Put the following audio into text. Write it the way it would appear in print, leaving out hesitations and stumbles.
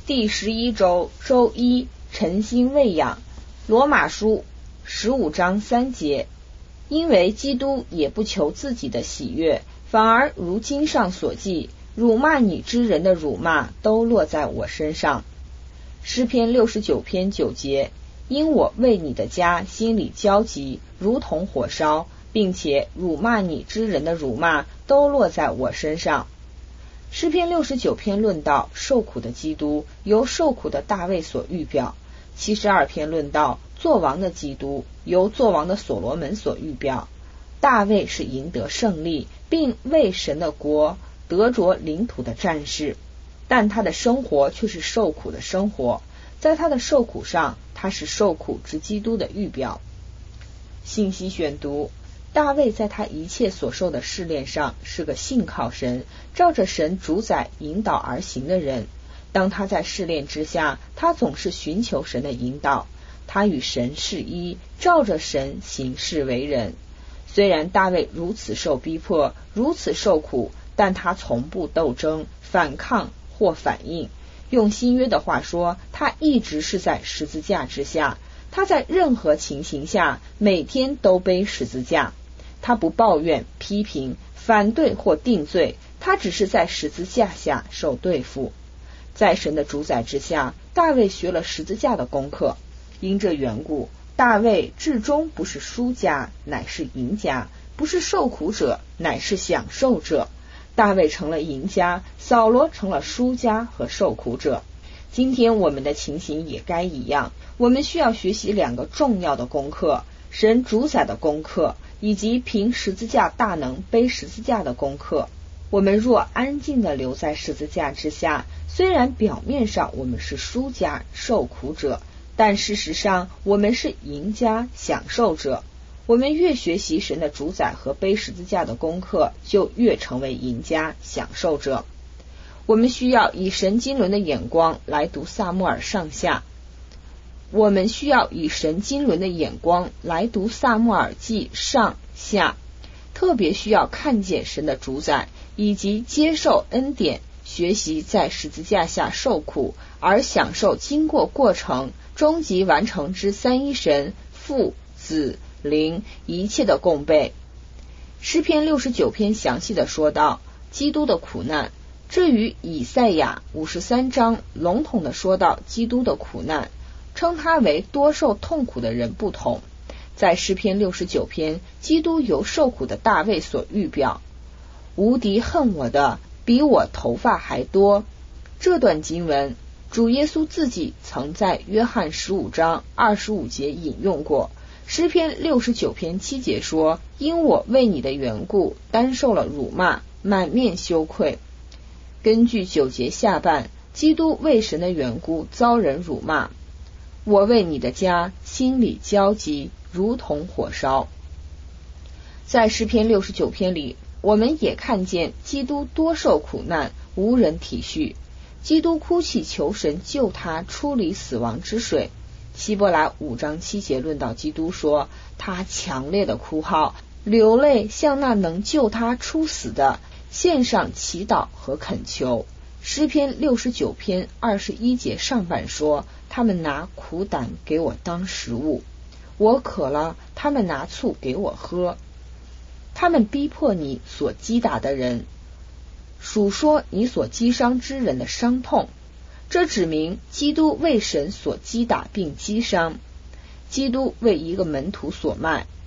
第11周周一，诚心喂养。罗马书15章3节，因为基督也不求自己的喜悦，反而如经上所记，辱骂你之人的辱骂都落在我身上。诗篇69篇9节，因我为你的家心里焦急，如同火烧，并且辱骂你之人的辱骂都落在我身上。诗篇69篇论到受苦的基督，由受苦的大卫所预表。72篇论到作王的基督，由作王的所罗门所预表。大卫是赢得胜利，并为神的国得着领土的战士，但他的生活却是受苦的生活。在他的受苦上，他是受苦之基督的预表。信息选读：大卫在他一切所受的试炼上是个信靠神，照着神主宰引导而行的人。当他在试炼之下，他总是寻求神的引导，他与神是一，照着神行事为人。虽然大卫如此受逼迫，如此受苦，但他从不斗争、反抗或反应。用新约的话说，他一直是在十字架之下，他在任何情形下每天都背十字架。他不抱怨、批评、反对或定罪，他只是在十字架下受对付。在神的主宰之下，大卫学了十字架的功课。因这缘故，大卫至终不是输家，乃是赢家；不是受苦者，乃是享受者。大卫成了赢家，扫罗成了输家和受苦者。今天我们的情形也该一样，我们需要学习两个重要的功课：神主宰的功课，以及凭十字架大能背十字架的功课。我们若安静地留在十字架之下，虽然表面上我们是输家、受苦者，但事实上我们是赢家、享受者。我们越学习神的主宰和背十字架的功课，就越成为赢家、享受者。我们需要以神经纶的眼光来读撒母耳上下。我们需要以神经纶的眼光来读撒母耳记上下，特别需要看见神的主宰，以及接受恩典，学习在十字架下受苦，而享受经过过程终极完成之三一神父、子、灵一切的供备。诗篇69篇详细的说到基督的苦难，至于以赛亚53章笼统的说到基督的苦难，称他为多受痛苦的人不同。在诗篇69篇，基督由受苦的大卫所预表，无敌恨我的比我头发还多。这段经文主耶稣自己曾在约翰15章25节引用过。诗篇69篇7节说，因我为你的缘故担受了辱骂，满面羞愧。根据9节下半，基督为神的缘故遭人辱骂，我为你的家心里焦急，如同火烧。在诗篇69篇里，我们也看见基督多受苦难，无人体恤。基督哭泣求神救他出离死亡之水。希伯来5章7节论到基督说，他强烈的哭号，流泪向那能救他出死的献上祈祷和恳求。诗篇69篇21节上半说，他们拿苦胆给我当食物，我渴了，他们拿醋给我喝。他们逼迫你所击打的人，数说你所击伤之人的伤痛。这指明基督为神所击打并击伤。基督为一个门徒所卖，